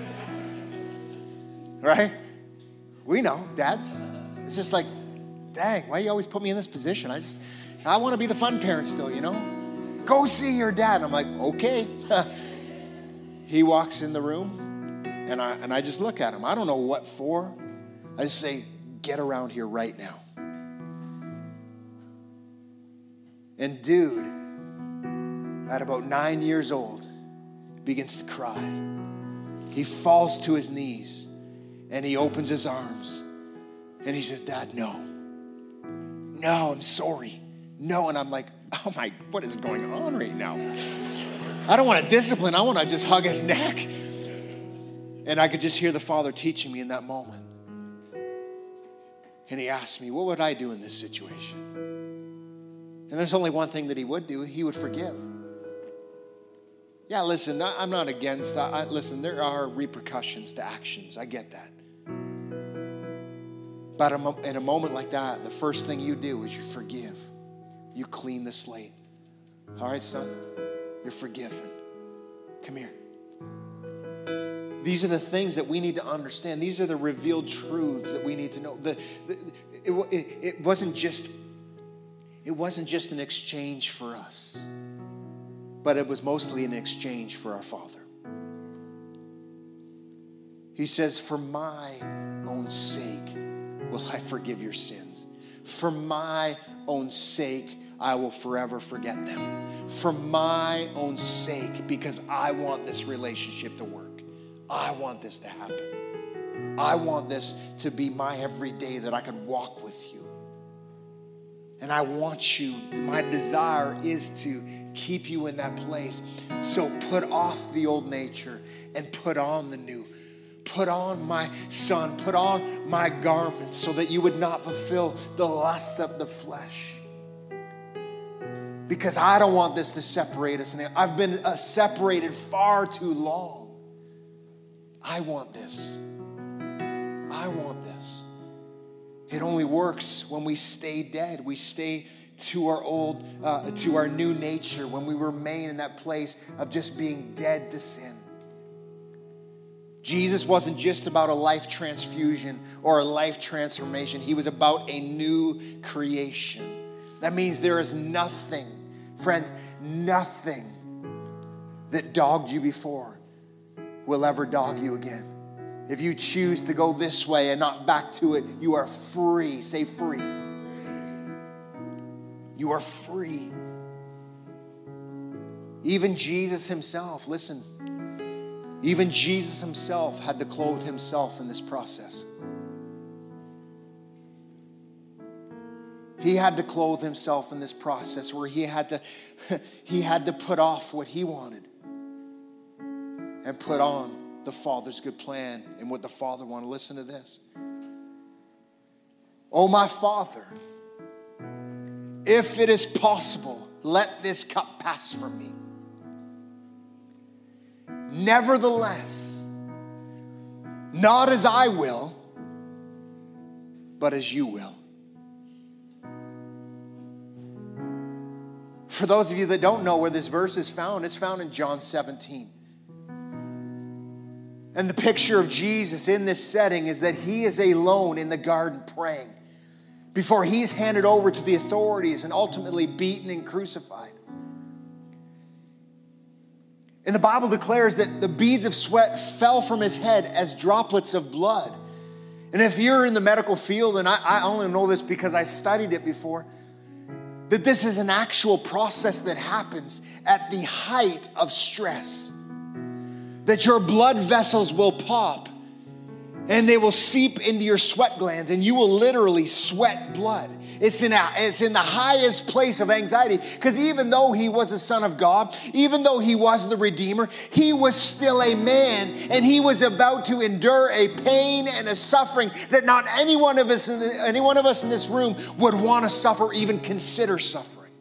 Right? We know, dads. It's just like, dang, why you always put me in this position? I just, I want to be the fun parent still, you know? Go see your dad. And I'm like, okay. He walks in the room, and I and I just look at him. I don't know what for. I just say, get around here right now. And dude, at about nine years old, begins to cry. He falls to his knees, and he opens his arms. And he says, Dad, no. No, I'm sorry. No. And I'm like, oh my, what is going on right now? I don't want to discipline. I want to just hug his neck. And I could just hear the Father teaching me in that moment. And he asked me, what would I do in this situation? And there's only one thing that he would do. He would forgive. Yeah, listen, I'm not against that. I, listen, there are repercussions to actions. I get that. But in a moment like that, the first thing you do is you forgive. You clean the slate. All right, son, you're forgiven. Come here. These are the things that we need to understand. These are the revealed truths that we need to know. The, the, it, it, it wasn't just, it wasn't just an exchange for us, but it was mostly an exchange for our Father. He says, for my own sake will I forgive your sins. For my own sake, I will forever forget them. For my own sake, because I want this relationship to work. I want this to happen. I want this to be my everyday, that I could walk with you. And I want you, my desire is to keep you in that place. So put off the old nature and put on the new. put on my son, put on my garments so that you would not fulfill the lusts of the flesh. Because I don't want this to separate us. And I've been uh, separated far too long. I want this. I want this. It only works when we stay dead. We stay to our old, uh, to our new nature, when we remain in that place of just being dead to sin. Jesus wasn't just about a life transfusion or a life transformation. He was about a new creation. That means there is nothing, friends, nothing that dogged you before will ever dog you again. If you choose to go this way and not back to it, you are free. Say free. You are free. Even Jesus himself, listen, even Jesus himself had to clothe himself in this process. He had to clothe himself in this process where he had to, he had to put off what he wanted and put on the Father's good plan and what the Father wanted. Listen to this. Oh, my Father, if it is possible, let this cup pass from me. Nevertheless, not as I will, but as you will. For those of you that don't know where this verse is found, it's found in John seventeen. And the picture of Jesus in this setting is that he is alone in the garden praying before he's handed over to the authorities and ultimately beaten and crucified. And the Bible declares that the beads of sweat fell from his head as droplets of blood. And if you're in the medical field, and I, I only know this because I studied it before, that this is an actual process that happens at the height of stress. That your blood vessels will pop and they will seep into your sweat glands and you will literally sweat blood. It's in, a, it's in the highest place of anxiety, because even though he was a son of God, even though he was the Redeemer, he was still a man, and he was about to endure a pain and a suffering that not any one of us, any one of us in this room would want to suffer or even consider suffering.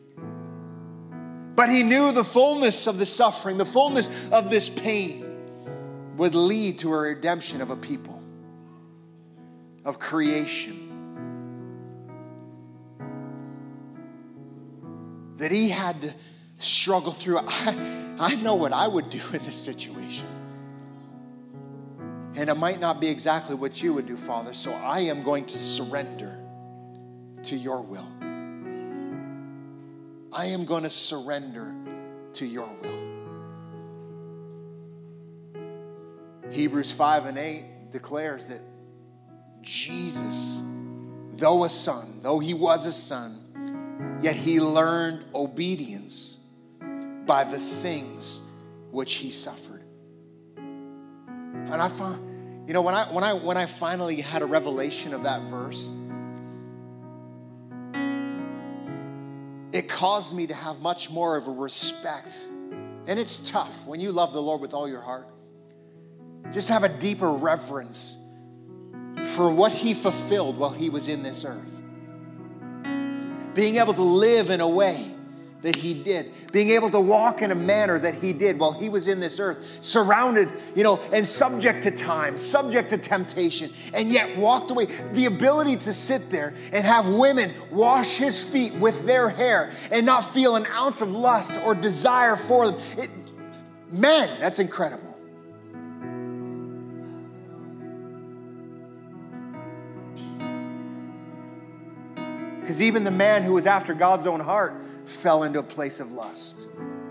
But he knew the fullness of the suffering, the fullness of this pain would lead to a redemption of a people, of creation. That he had to struggle through. I, I know what I would do in this situation. And it might not be exactly what you would do, Father, so I am going to surrender to your will. I am going to surrender to your will. Hebrews five and eight declares that Jesus, though a son, though he was a son, yet he learned obedience by the things which he suffered. And I found, you know, when I when I when I finally had a revelation of that verse, it caused me to have much more of a respect. And it's tough when you love the Lord with all your heart. Just have a deeper reverence for what he fulfilled while he was in this earth. Being able to live in a way that he did. Being able to walk in a manner that he did while he was in this earth. Surrounded, you know, and subject to time, subject to temptation, and yet walked away. The ability to sit there and have women wash his feet with their hair and not feel an ounce of lust or desire for them. It, man, that's incredible. Because even the man who was after God's own heart fell into a place of lust.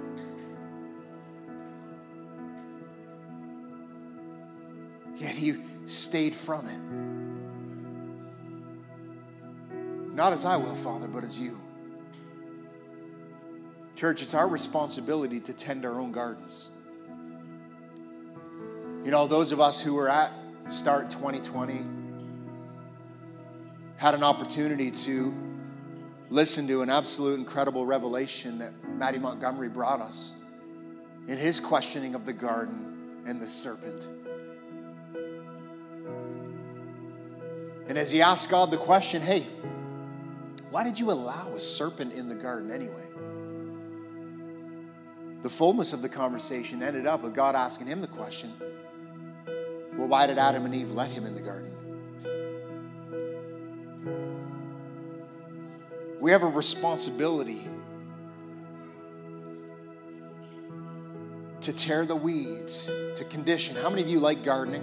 Yet he stayed from it. Not as I will, Father, but as you. Church, it's our responsibility to tend our own gardens. You know, those of us who were at Start twenty twenty had an opportunity to listen to an absolute incredible revelation that Matty Montgomery brought us in his questioning of the garden and the serpent. And as he asked God the question, hey, why did you allow a serpent in the garden anyway? The fullness of the conversation ended up with God asking him the question, well, why did Adam and Eve let him in the garden? We have a responsibility to tear the weeds, to condition. How many of you like gardening?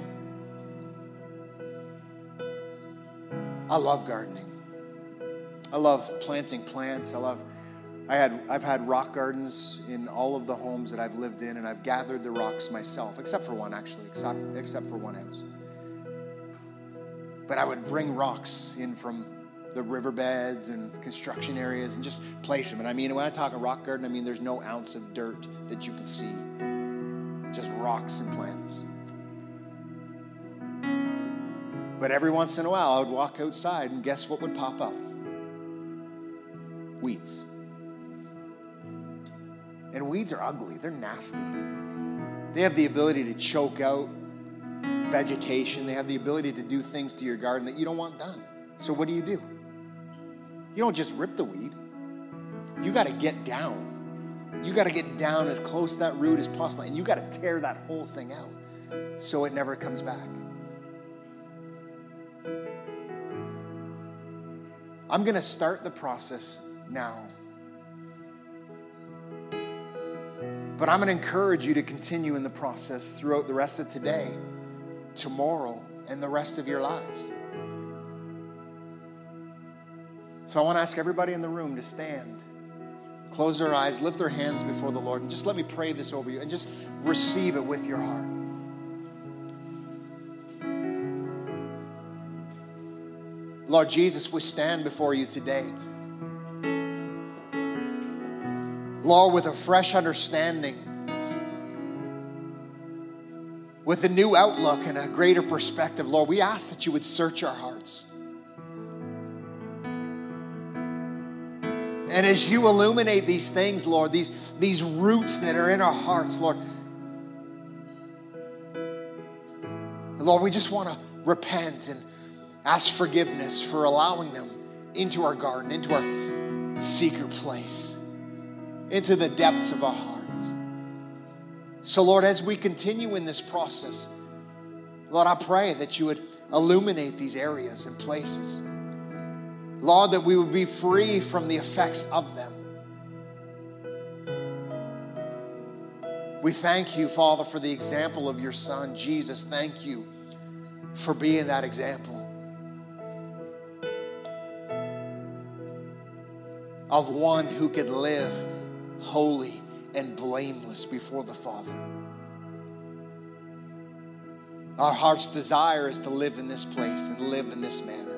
I love gardening. I love planting plants. I love, I had, I've had rock gardens in all of the homes that I've lived in, and I've gathered the rocks myself, except for one actually, except, except for one house. But I would bring rocks in from the riverbeds and construction areas and just place them. And I mean, when I talk a rock garden, I mean there's no ounce of dirt that you can see. Just rocks and plants. But every once in a while, I would walk outside and guess what would pop up? Weeds. And weeds are ugly. They're nasty. They have the ability to choke out vegetation. They have the ability to do things to your garden that you don't want done. So what do you do? You don't just rip the weed. You got to get down. You got to get down as close to that root as possible. And you got to tear that whole thing out so it never comes back. I'm going to start the process now. But I'm going to encourage you to continue in the process throughout the rest of today, tomorrow, and the rest of your lives. So I want to ask everybody in the room to stand, close their eyes, lift their hands before the Lord, and just let me pray this over you, and just receive it with your heart. Lord Jesus, we stand before you today, Lord, with a fresh understanding, with a new outlook and a greater perspective. Lord, we ask that you would search our hearts. And as you illuminate these things, Lord, these, these roots that are in our hearts, Lord, Lord, we just want to repent and ask forgiveness for allowing them into our garden, into our secret place, into the depths of our hearts. So, Lord, as we continue in this process, Lord, I pray that you would illuminate these areas and places. Lord, that we would be free from the effects of them. We thank you, Father, for the example of your Son, Jesus. Thank you for being that example of one who could live holy and blameless before the Father. Our heart's desire is to live in this place and live in this manner.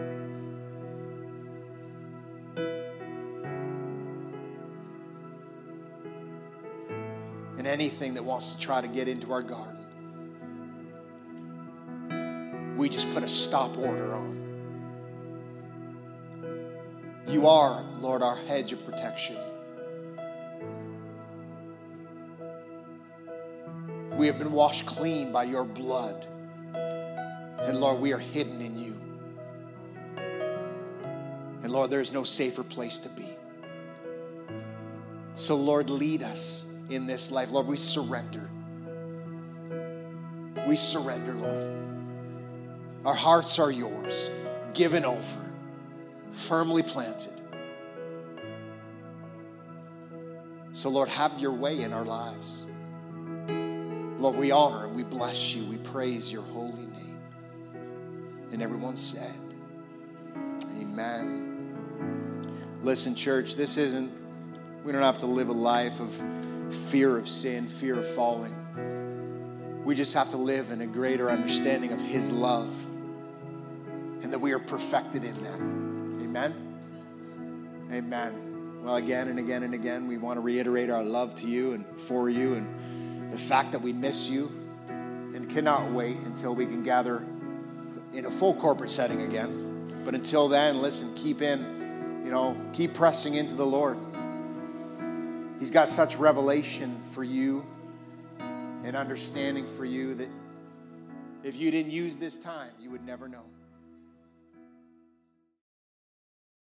And anything that wants to try to get into our garden, we just put a stop order on. You are, Lord, our hedge of protection. We have been washed clean by your blood. And Lord, we are hidden in you. And Lord, there is no safer place to be. So Lord, lead us in this life. Lord, we surrender. We surrender, Lord. Our hearts are yours, given over, firmly planted. So Lord, have your way in our lives. Lord, we honor and we bless you. We praise your holy name. And everyone said, amen. Listen, church, this isn't, we don't have to live a life of fear of sin, fear of falling. We just have to live in a greater understanding of his love and that we are perfected in that. Amen? Amen. Well, again and again and again, we want to reiterate our love to you and for you and the fact that we miss you and cannot wait until we can gather in a full corporate setting again. But until then, listen, keep in, you know, keep pressing into the Lord. He's got such revelation for you and understanding for you that if you didn't use this time, you would never know.